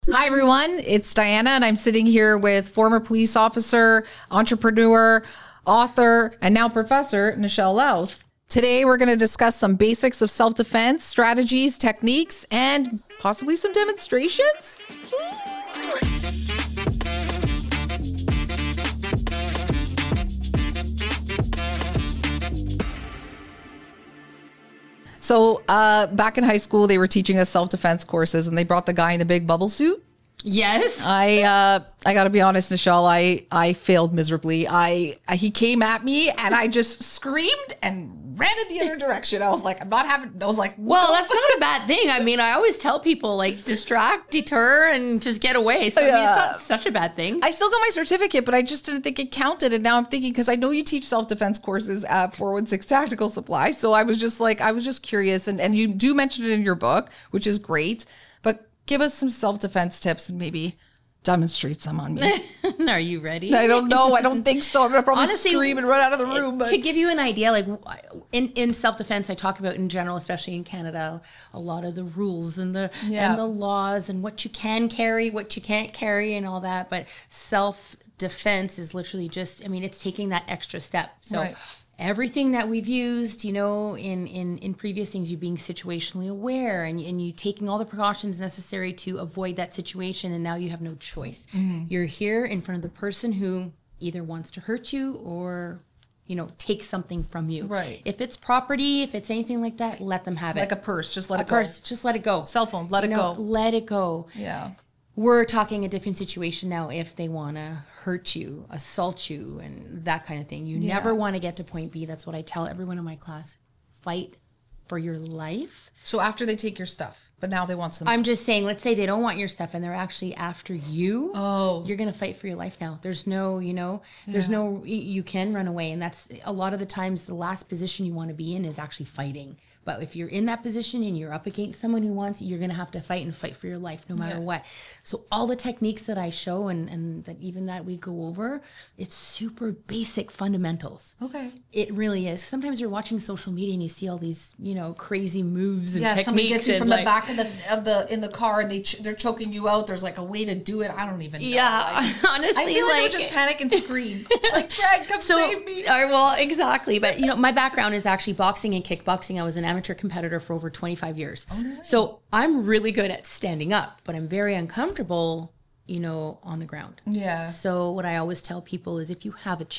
Hi, everyone. It's Diana, and I'm sitting here with former police officer, entrepreneur, author, and now professor, Nichelle Louth. Today, we're going to discuss some basics of self-defense, strategies, techniques, and possibly some demonstrations. So back in high school, they were teaching us self-defense courses, and they brought the guy in the big bubble suit. Yes. I got to be honest, Nichelle, I failed miserably. He came at me and I just screamed and ran in the other direction. I was like, Well, that's not a bad thing. I mean, I always tell people like distract, deter, and just get away. So I mean, it's not such a bad thing. I still got my certificate, but I just didn't think it counted. And now I'm thinking, because I know you teach self-defense courses at 416 Tactical Supply. So I was just curious. And you do mention it in your book, which is great. But give us some self-defense tips and maybe demonstrate some on me. Are you ready? I don't know. I don't think so. I'm going to probably scream and run out of the room. But. To give you an idea, like in self-defense, I talk about in general, especially in Canada, a lot of the rules and the laws and what you can carry, what you can't carry and all that. But self-defense is literally just, I mean, it's taking that extra step. So everything that we've used, you know, in previous things, you being situationally aware and you taking all the precautions necessary to avoid that situation, and now you have no choice. Mm-hmm. You're here in front of the person who either wants to hurt you or, you know, take something from you. Right. If it's property, if it's anything like that, let them have it. Like a purse, just let it go. Just let it go. Cell phone, let it go. Let it go. Yeah. We're talking a different situation now if they want to hurt you, assault you, and that kind of thing. You never want to get to point B. That's what I tell everyone in my class. Fight for your life. So after they take your stuff, but now they want some... I'm just saying, let's say they don't want your stuff and they're actually after you. Oh. You're going to fight for your life now. There's no, you can run away. And that's a lot of the times the last position you want to be in is actually fighting. But if you're in that position and you're up against someone who wants you, you're going to have to fight and fight for your life no matter what. So all the techniques that I show and that even that we go over, it's super basic fundamentals. Okay. It really is. Sometimes you're watching social media and you see all these, you know, crazy moves and techniques. Somebody gets you from the back in the car and they're choking you out. There's like a way to do it. I don't even know. Yeah, honestly, I feel like I would just panic and scream. Like, Greg, come save me. Well, exactly. But you know, my background is actually boxing and kickboxing. I was an amateur competitor for over 25 years. Oh, nice. So I'm really good at standing up, but I'm very uncomfortable, you know, on the ground. Yeah. So what I always tell people is if you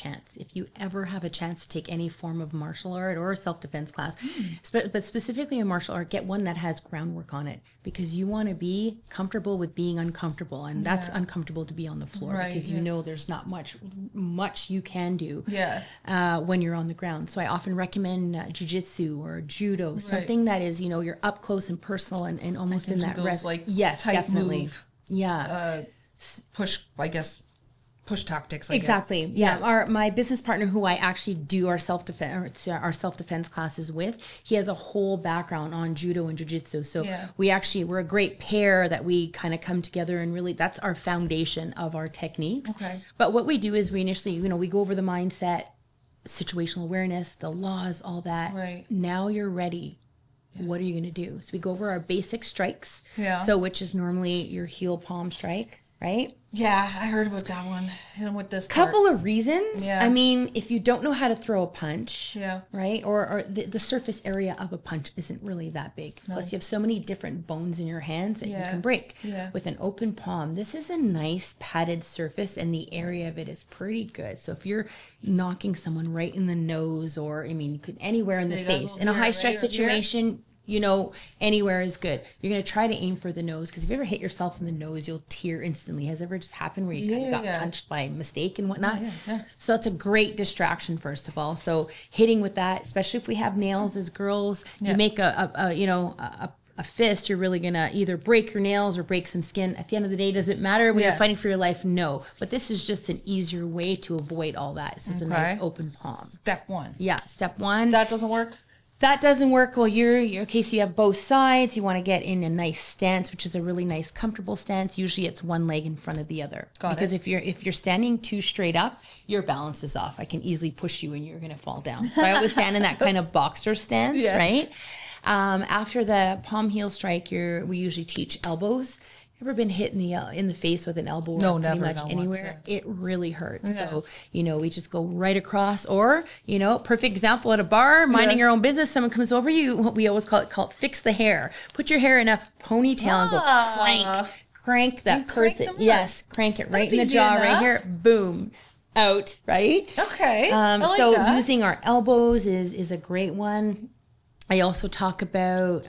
ever have a chance to take any form of martial art or a self-defense class, but specifically a martial art, get one that has groundwork on it, because you want to be comfortable with being uncomfortable. And that's uncomfortable to be on the floor because you know there's not much you can do when you're on the ground. So I often recommend jiu-jitsu or judo, something that is, you know, you're up close and personal and almost in that rest. Like yes, tight definitely. Move. Yeah. Push tactics. Exactly. Yeah. My business partner, who I actually do our self-defense classes with, he has a whole background on judo and jiu-jitsu. So we're a great pair that we kind of come together, and really that's our foundation of our techniques. Okay. But what we do is we initially, you know, we go over the mindset, situational awareness, the laws, all that. Right. Now you're ready. What are you going to do? So we go over our basic strikes. Yeah. So which is normally your heel palm strike, right? Yeah, I heard about that one. Hit him with this couple of reasons. Yeah. I mean, if you don't know how to throw a punch, right? Or the surface area of a punch isn't really that big. No. Plus you have so many different bones in your hands that you can break. Yeah. With an open palm, this is a nice padded surface and the area of it is pretty good. So if you're knocking someone right in the nose, or I mean, you could anywhere in the face, in a high stress situation, you know, anywhere is good. You're going to try to aim for the nose, because if you ever hit yourself in the nose, you'll tear instantly. Has it ever just happened where you kind of got punched by mistake and whatnot? Yeah. So it's a great distraction, first of all. So hitting with that, especially if we have nails as girls, you make a fist, you're really going to either break your nails or break some skin. At the end of the day, does it matter when you're fighting for your life? No. But this is just an easier way to avoid all that. This is a nice open palm. Step one. Yeah, step one. That doesn't work? That doesn't work. Well, so you have both sides. You want to get in a nice stance, which is a really nice, comfortable stance. Usually it's one leg in front of the other. Because if you're standing too straight up, your balance is off. I can easily push you and you're going to fall down. So I always stand in that kind of boxer stance, right? After the palm heel strike, we usually teach elbows. ever been hit in the face with an elbow? No, pretty never. Much anywhere. Once, yeah. It really hurts. Yeah. So, we just go right across, or, perfect example at a bar, minding your own business. Someone comes over you. What we always call it fix the hair. Put your hair in a ponytail and go crank that person. Yes. Crank it right in the jaw right here. Boom. Out. Right. Okay. So using our elbows is a great one. I also talk about,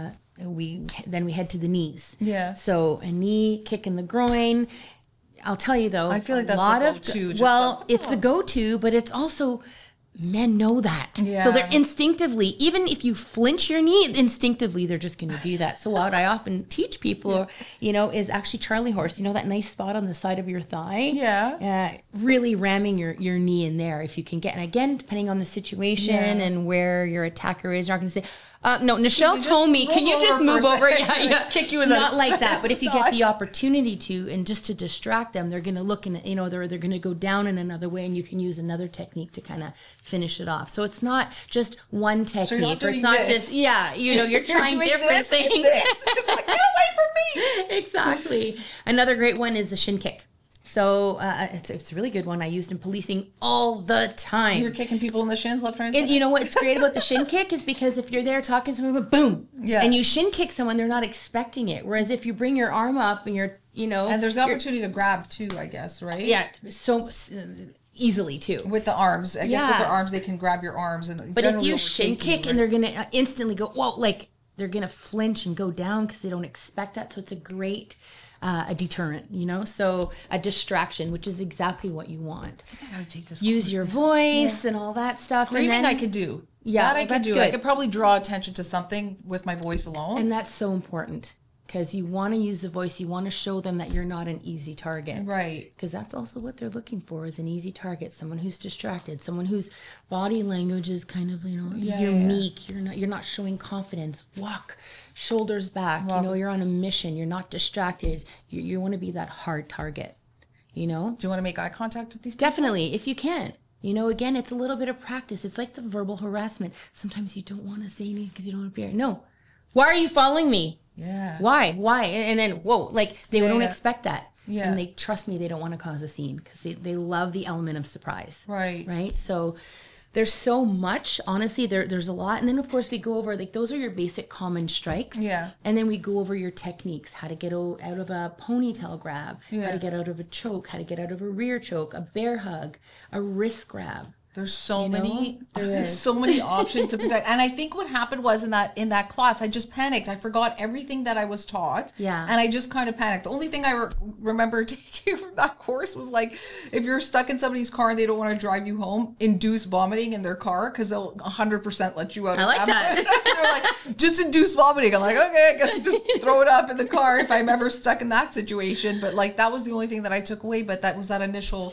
we head to the knees. Yeah. So a knee kick in the groin. I'll tell you though, I feel like that's the go-to. It's the go-to, but it's also, men know that. Yeah. So they're instinctively, even if you flinch your knee, instinctively they're just going to do that. So what I often teach people, is actually Charlie horse. That nice spot on the side of your thigh. Yeah. Really ramming your knee in there if you can get. And again, depending on the situation and where your attacker is, you're not going to say, no, Nichelle told me, can you just move over? Yeah. Kick you in the... Not like that, but if you get the opportunity to, and just to distract them, they're going to look and, they're going to go down in another way, and you can use another technique to kind of finish it off. So it's not just one technique. So it's not just, you're trying different things. It's like, get away from me. Exactly. Another great one is the shin kick. So it's a really good one. I used in policing all the time. You're kicking people in the shins left, right, and center? You know what's great about the shin kick is because if you're there talking to someone, boom, and you shin kick someone, they're not expecting it. Whereas if you bring your arm up and you're, and there's the opportunity to grab too, I guess, right? Yeah, so easily too. With the arms, I guess with their arms they can grab your arms, but if you shin kick and they're gonna instantly go, they're gonna flinch and go down because they don't expect that. So it's a great. A deterrent, so a distraction, which is exactly what you want. I gotta take this. Use your voice and all that stuff. Screaming, and then, I could do. Yeah, that I could do. Good. I could probably draw attention to something with my voice alone. And that's so important because you want to use the voice. You want to show them that you're not an easy target. Right. Because that's also what they're looking for is an easy target. Someone who's distracted. Someone whose body language is kind of, you're meek. You're not showing confidence. Walk. Shoulders back, you're on a mission. You're not distracted. You want to be that hard target, Do you want to make eye contact with these people? Definitely, if you can. Again, it's a little bit of practice. It's like the verbal harassment. Sometimes you don't want to say anything because you don't want to appear. No. Why are you following me? Yeah. Why? And then, whoa, they don't expect that. Yeah. And they trust me, they don't want to cause a scene because they love the element of surprise. Right. Right? So... there's so much, honestly, there's a lot. And then, of course, we go over, those are your basic common strikes. Yeah. And then we go over your techniques, how to get out of a ponytail grab, how to get out of a choke, how to get out of a rear choke, a bear hug, a wrist grab. There's so many options to protect. And I think what happened was in that class, I just panicked. I forgot everything that I was taught. Yeah. And I just kind of panicked. The only thing I remember taking from that course was if you're stuck in somebody's car and they don't want to drive you home, induce vomiting in their car because they'll 100% let you out. I like that. They're like, just induce vomiting. I'm like, okay, I guess just throw it up in the car if I'm ever stuck in that situation. But that was the only thing that I took away. But that was that initial...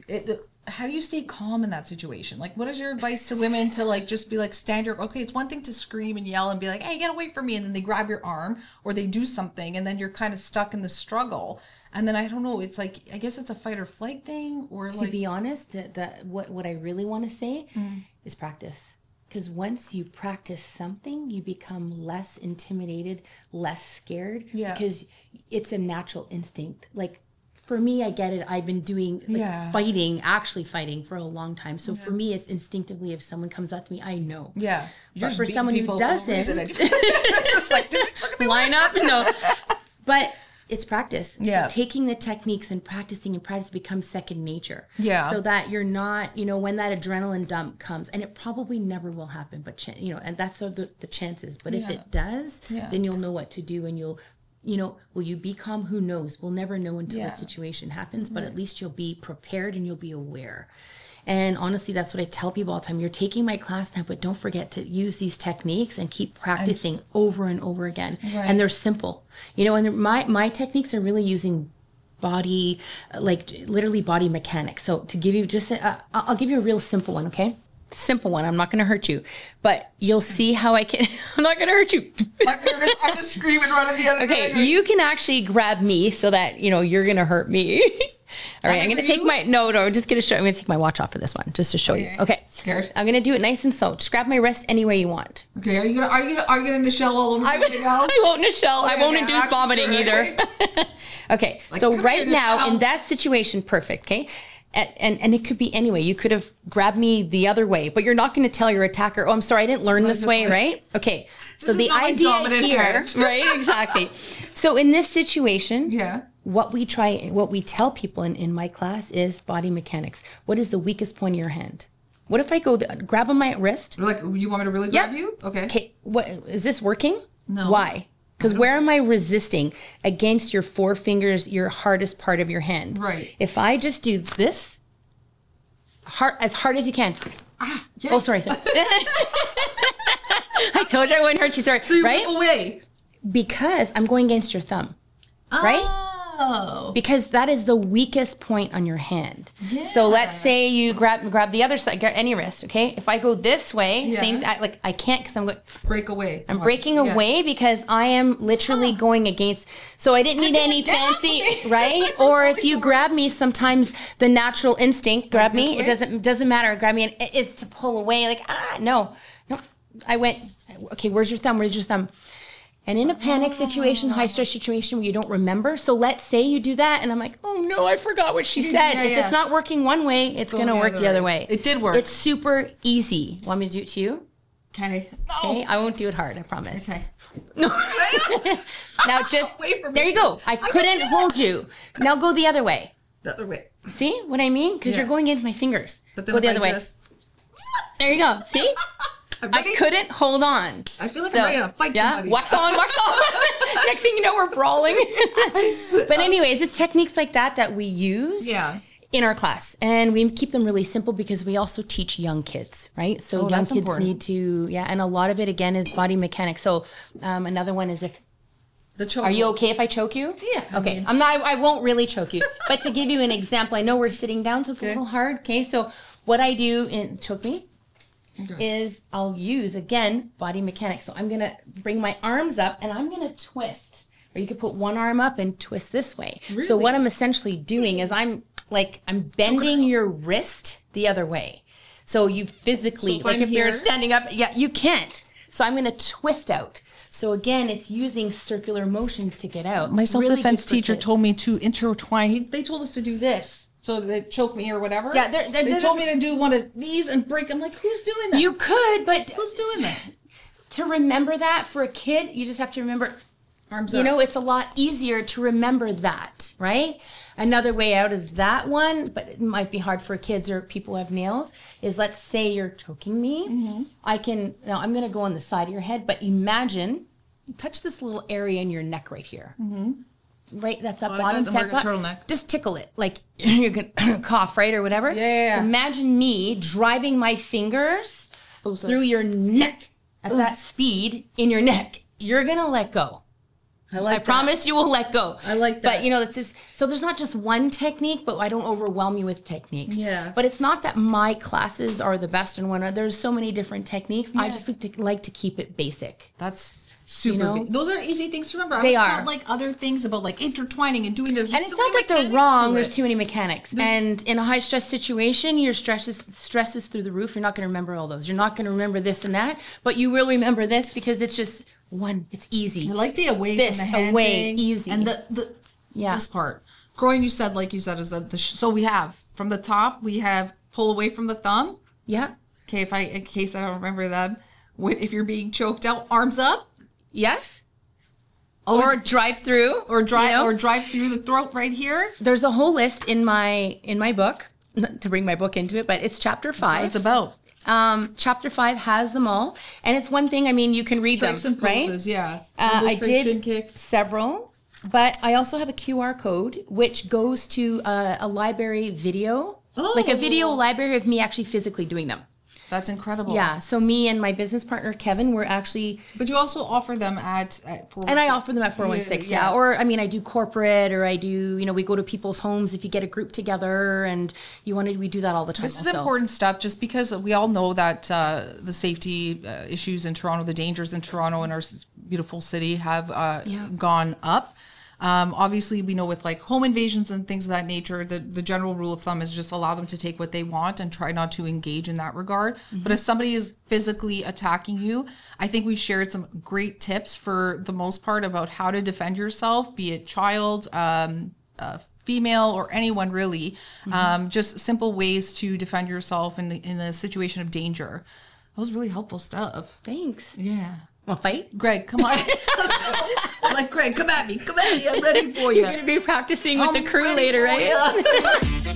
how do you stay calm in that situation? What is your advice to women to just be stand your, okay, it's one thing to scream and yell and be like, hey, get away from me. And then they grab your arm or they do something and then you're kind of stuck in the struggle. And then I don't know, it's I guess it's a fight or flight thing or to be honest, what I really want to say is practice. Because once you practice something, you become less intimidated, less scared. Yeah. Because it's a natural instinct. For me, I get it. I've been doing actually fighting for a long time. So for me, it's instinctively if someone comes up to me, I know. Yeah. But for someone who doesn't, just line up. No. But it's practice. Yeah. So taking the techniques and practice becomes second nature. Yeah. So that you're not, when that adrenaline dump comes, and it probably never will happen, but and that's the chances. But if it does, then you'll know what to do and you'll will you be calm? Who knows? We'll never know until the situation happens, but at least you'll be prepared and you'll be aware. And honestly, that's what I tell people all the time. You're taking my class now, but don't forget to use these techniques and keep practicing over and over again. Right. And they're simple. And my techniques are really using body, literally body mechanics. So to give you I'll give you a real simple one, okay? Simple one. I'm not going to hurt you, but you'll see how I can. I'm not going to hurt you. I'm nervous. I'm just screaming, running the other way. Okay, you can actually grab me so that you're going to hurt me. All right, I'm going to take I'm just going to show, I'm going to take my watch off for this one, just to show you. Okay. Scared. I'm going to do it nice and slow. Just grab my wrist any way you want. Okay, are you gonna Nichelle all over the house? I won't Nichelle. I won't induce vomiting either. Okay, like, so right now, in that situation, perfect, okay? And it could be any way. You could have grabbed me the other way, but you're not going to tell your attacker, oh, I'm sorry, I didn't learn this way, right? Okay, so the idea here, right, exactly. So in this situation, what we tell people in my class is body mechanics. What is the weakest point of your hand? What if I go grab on my wrist? Like, you want me to really grab you? Okay. Okay, what, is this working? No. Why? Because where am I resisting? Against your four fingers, your hardest part of your hand. Right. If I just do this, as hard as you can. Yeah. Oh, sorry. I told you I wouldn't hurt you, sorry. So you move away. Because I'm going against your thumb. Right? Oh. Because that is the weakest point on your hand. Yeah. So let's say you grab the other side, any wrist, okay? If I go this way, I can't because I'm going... Break away. I'm breaking away because I am literally going against... So I didn't need any fancy, right? Or if you grab me, sometimes the natural instinct, grab me, it doesn't matter, grab me, and it's to pull away, like, no. I went, okay, where's your thumb? And in a panic situation, high stress situation where you don't remember. So let's say you do that and I'm like, oh no, I forgot what she said. If it's not working one way, it's going to work the other way. It did work. It's super easy. Want me to do it to you? Okay. Okay. I won't do it hard. I promise. Okay. No. Now just, there you go. I couldn't hold you. Now go the other way. The other way. See what I mean? Because you're going against my fingers. But then go the other way. There you go. See? I couldn't hold on. I feel like I'm ready to fight somebody. Wax on. Next thing you know, we're brawling. But anyways, it's techniques like that we use in our class. And we keep them really simple because we also teach young kids, right? So young kids need to, and a lot of it, again, is body mechanics. So another one is are you okay if I choke you? Yeah. Okay. I won't really choke you. But to give you an example, I know we're sitting down, so it's a little hard. Okay. So what I do choke me. Is I'll use, again, body mechanics. So I'm going to bring my arms up and I'm going to twist. Or you could put one arm up and twist this way. Really? So what I'm essentially doing is I'm bending your wrist the other way. So you physically, if you're standing up, you can't. So I'm going to twist out. So again, it's using circular motions to get out. My self-defense teacher told me to intertwine. They told us to do this. So they choke me or whatever. Yeah, they told me to do one of these and break. I'm like, who's doing that? You could, but who's doing that? To remember that for a kid, you just have to remember arms up. It's a lot easier to remember that, right? Another way out of that one, but it might be hard for kids or people who have nails, is let's say you're choking me. Mm-hmm. Now I'm going to go on the side of your head, but imagine, touch this little area in your neck right here. Mm-hmm. Right, that bottom spot. Just tickle it, like you're gonna cough, right, or whatever. Yeah. So imagine me driving my fingers through your neck at that speed in your neck. You're gonna let go. I promise you will let go. I like that. But it's just so there's not just one technique, but I don't overwhelm you with techniques. Yeah. But it's not that my classes are the best in one. There's so many different techniques. Yeah. I just like to keep it basic. That's super big. Those are easy things to remember. They are. Not like other things about like intertwining and doing this. And it's not that they're wrong. There's too many mechanics. And in a high stress situation, your stress is through the roof. You're not going to remember all those. You're not going to remember this and that, but you will remember this because it's just one. It's easy. I like the away from the hand thing. Easy. And this part. Growing, you said is so we have from the top, we have pull away from the thumb. Yeah. Okay. In case I don't remember that, if you're being choked out, arms up. Yes. Or drive through. Or drive through the throat right here. There's a whole list in my book, not to bring my book into it, but it's chapter 5. It's about. Chapter 5 has them all. And it's one thing, you can read Strikes them, and poses, right? Yeah. I did several, but I also have a QR code, which goes to a library video, like a video library of me actually physically doing them. That's incredible. Yeah. So me and my business partner, Kevin, were actually... But you also offer them at 416. And I offer them at 416, yeah. Or, I do corporate, or I do, we go to people's homes if you get a group together and we do that all the time. This is important stuff just because we all know that the safety issues in Toronto, the dangers in Toronto and our beautiful city have gone up. Obviously, we know with like home invasions and things of that nature, the general rule of thumb is just allow them to take what they want and try not to engage in that regard. But if somebody is physically attacking you, I think we've shared some great tips for the most part about how to defend yourself, be it child, female, or anyone really. Just simple ways to defend yourself in a situation of danger. That was really helpful stuff. Thanks. Yeah. Want to fight? Greg, come on. Like, Greg, come at me. I'm ready for you. You're going to be practicing with the crew later, right?